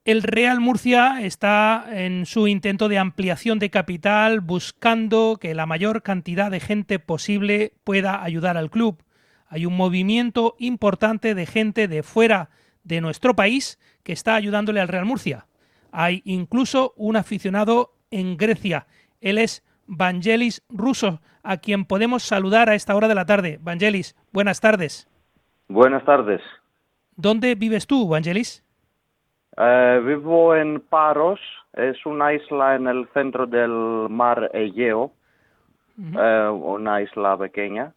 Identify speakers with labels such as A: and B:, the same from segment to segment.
A: el Real Murcia está en su intento de ampliación de capital, buscando que la mayor cantidad de gente posible pueda ayudar al club. Hay un movimiento importante de gente de fuera de nuestro país que está ayudándole al Real Murcia. Hay incluso un aficionado en Grecia. Él es Vangelis Russo, a quien podemos saludar a esta hora de la tarde. Vangelis, buenas tardes.
B: Buenas tardes.
A: ¿Dónde vives tú, Vangelis?
B: Vivo en Paros, es una isla en el centro del mar Egeo, una isla pequeña.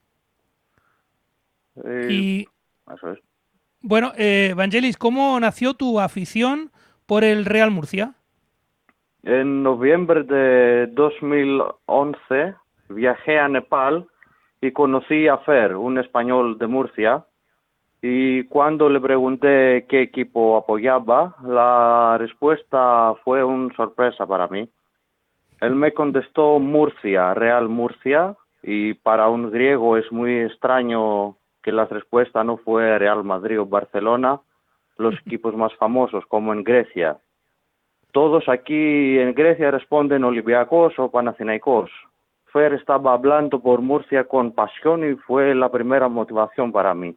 A: Y
B: Eso es.
A: bueno, Vangelis, ¿cómo nació tu afición por el Real Murcia?
B: En noviembre de 2011 viajé a Nepal y conocí a Fer, un español de Murcia. Y cuando le pregunté qué equipo apoyaba, la respuesta fue una sorpresa para mí. Él me contestó Murcia, Real Murcia, y para un griego es muy extraño que la respuesta no fue Real Madrid o Barcelona, los equipos más famosos, como en Grecia. Todos aquí en Grecia responden Olympiacos o Panathinaikos. Fer estaba hablando por Murcia con pasión y fue la primera motivación para mí.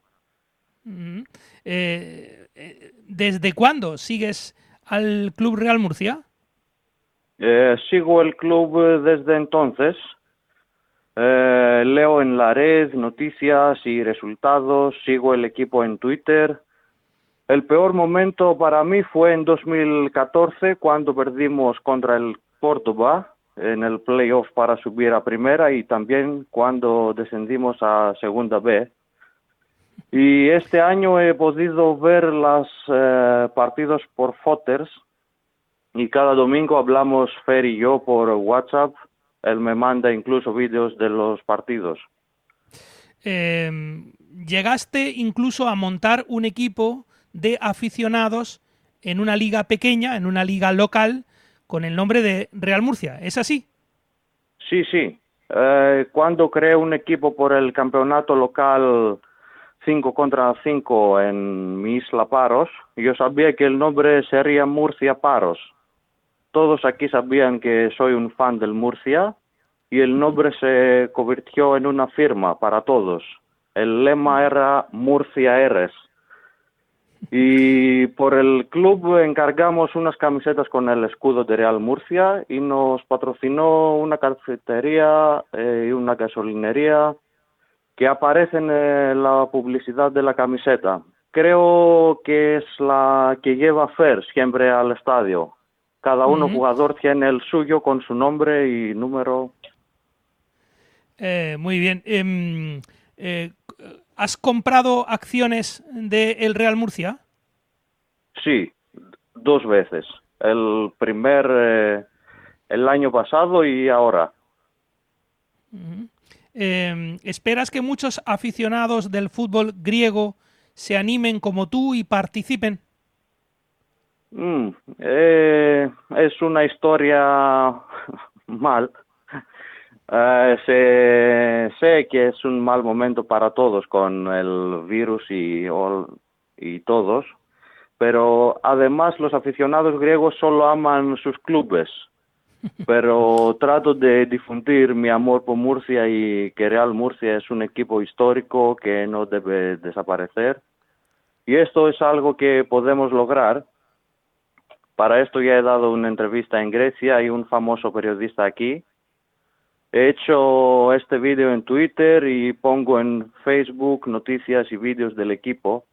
A: ¿Desde cuándo sigues al Club Real Murcia?
B: Sigo el club desde entonces. Leo en la red noticias y resultados, sigo el equipo en Twitter. El peor momento para mí fue en 2014 cuando perdimos contra el Córdoba en el playoff para subir a primera y también cuando descendimos a segunda B. Y este año he podido ver los partidos por Footers y cada domingo hablamos Fer y yo por WhatsApp. Él me manda incluso vídeos de los partidos.
A: Llegaste incluso a montar un equipo de aficionados en una liga pequeña, en una liga local, con el nombre de Real Murcia. ¿Es así?
B: Sí. Cuando creé un equipo por el campeonato local 5 contra 5 en mi isla Paros, yo sabía que el nombre sería Murcia Paros. Todos aquí sabían que soy un fan del Murcia y el nombre se convirtió en una firma para todos. El lema era Murcia Eres. Y por el club encargamos unas camisetas con el escudo de Real Murcia y nos patrocinó una cafetería y una gasolinería que aparecen en la publicidad de la camiseta. Creo que es la que lleva Fer siempre al estadio. Cada uno jugador tiene el suyo con su nombre y número.
A: Muy bien. ¿Has comprado acciones del Real Murcia?
B: Sí, 2 veces. El año pasado y ahora.
A: ¿Esperas que muchos aficionados del fútbol griego se animen como tú y participen?
B: Es una historia mal. Sé que es un mal momento para todos con el virus y todos, pero además los aficionados griegos solo aman sus clubes. Pero trato de difundir mi amor por Murcia y que Real Murcia es un equipo histórico que no debe desaparecer. Y esto es algo que podemos lograr. Para esto ya he dado una entrevista en Grecia, hay un famoso periodista aquí. He hecho este vídeo en Twitter y pongo en Facebook noticias y vídeos del equipo.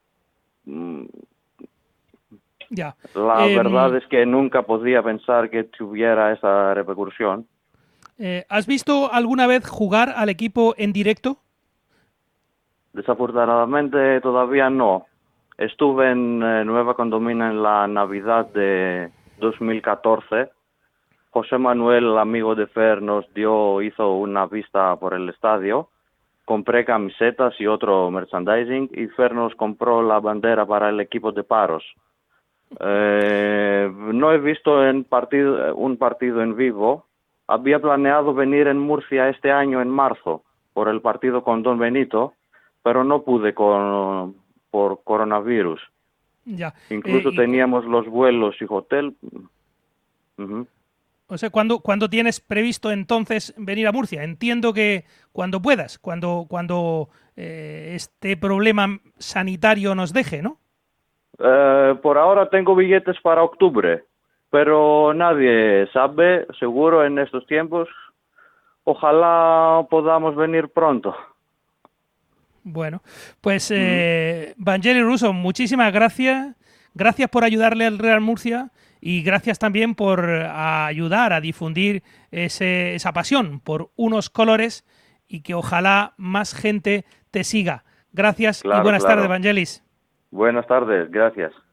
A: Ya.
B: La verdad es que nunca podía pensar que tuviera esa repercusión.
A: ¿Has visto alguna vez jugar al equipo en directo?
B: Desafortunadamente todavía no. Estuve en Nueva Condomina en la Navidad de 2014. José Manuel, amigo de Fer, hizo una vista por el estadio. Compré camisetas y otro merchandising y Fer nos compró la bandera para el equipo de Paros. No he visto un partido en vivo. Había planeado venir en Murcia este año en marzo por el partido con Don Benito, pero no pude por coronavirus.
A: Ya.
B: Incluso teníamos los vuelos y hotel. Ujú.
A: O sea, ¿cuándo tienes previsto entonces venir a Murcia? Entiendo que cuando puedas, cuando este problema sanitario nos deje, ¿no?
B: Por ahora tengo billetes para octubre, pero nadie sabe, seguro en estos tiempos. Ojalá podamos venir pronto.
A: Bueno, pues Vangelis Russo, muchísimas gracias. Gracias por ayudarle al Real Murcia y gracias también por ayudar a difundir esa pasión por unos colores y que ojalá más gente te siga. Gracias y
B: Claro,
A: buenas tardes,
B: claro.
A: Vangelis.
B: Buenas tardes, gracias.